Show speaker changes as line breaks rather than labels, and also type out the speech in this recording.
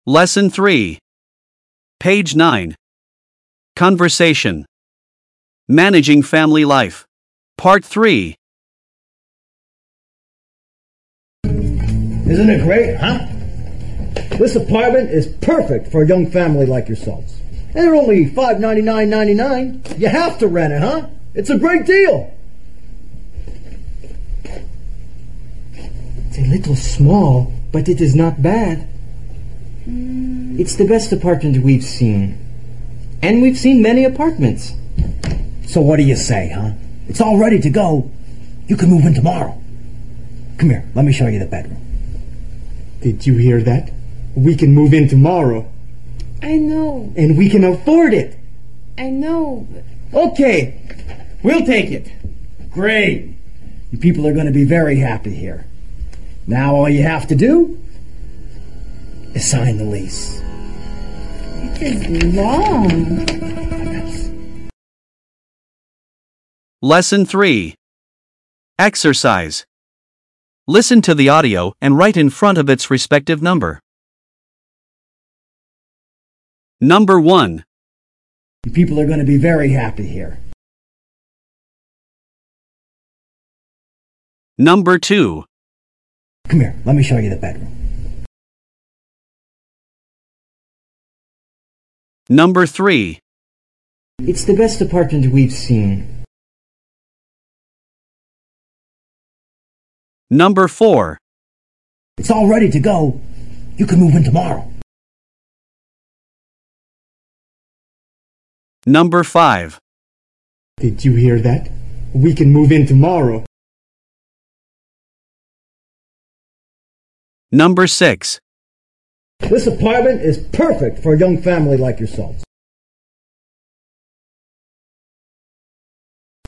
Lesson 3. Page 9. Conversation. Managing Family Life. Part 3.
Isn't it great, huh? This apartment is perfect for a young family like yourselves. And they're only $599.99. You have to rent it, huh? It's a great deal.
It's a little small, but it is not bad. It's the best apartment we've seen. And we've seen many apartments.
So what do you say, huh? It's all ready to go. You can move in tomorrow. Come here, let me show you the bedroom.
Did you hear that? We can move in tomorrow.
I know.
And we can afford it.
I know.
Okay, we'll take it.
Great. You people are going to be very happy here. Now all you have to do is sign the lease.
It is long.
Lesson 3. Exercise. Listen to the audio and write in front of its respective number. Number 1.
You people are going to be very happy here.
Number 2.
Come here, let me show you the bedroom.
Number 3.
It's the best apartment we've seen.
Number 4.
It's all ready to go. You can move in tomorrow.
Number 5.
Did you hear that? We can move in tomorrow.
Number 6.
This apartment is perfect for a young family like yourselves.